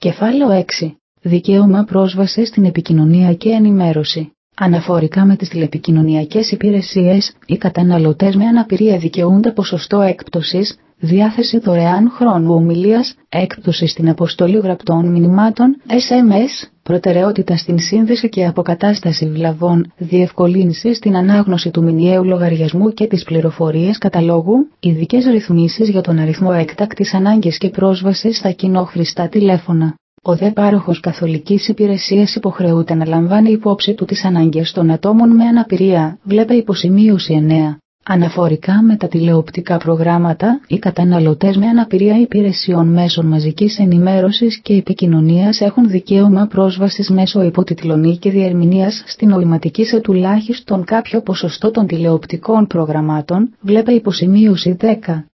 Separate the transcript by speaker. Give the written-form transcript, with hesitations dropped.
Speaker 1: Κεφάλαιο 6. Δικαίωμα πρόσβασης στην επικοινωνία και ενημέρωση. Αναφορικά με τις τηλεπικοινωνιακές υπηρεσίες, οι καταναλωτές με αναπηρία δικαιούνται ποσοστό έκπτωσης, διάθεση δωρεάν χρόνου ομιλίας, έκπτωση στην αποστολή γραπτών μηνυμάτων, SMS, προτεραιότητα στην σύνδεση και αποκατάσταση βλαβών, διευκολύνση στην ανάγνωση του μηνιαίου λογαριασμού και τις πληροφορίες καταλόγου, ειδικές ρυθμίσεις για τον αριθμό έκτακτης ανάγκης και πρόσβασης στα κοινόχρηστα τηλέφωνα. Ο δε πάροχος καθολικής υπηρεσίας υποχρεούται να λαμβάνει υπόψη του τις ανάγκες των ατόμων με αναπηρία, βλέπε υποσημείωση 9. Αναφορικά με τα τηλεοπτικά προγράμματα, οι καταναλωτές με αναπηρία υπηρεσιών μέσων μαζικής ενημέρωσης και επικοινωνίας έχουν δικαίωμα πρόσβασης μέσω υποτιτλών ή και διερμηνίας στην νοηματική σε τουλάχιστον κάποιο ποσοστό των τηλεοπτικών προγραμμάτων, βλέπε υποσημείωση 10.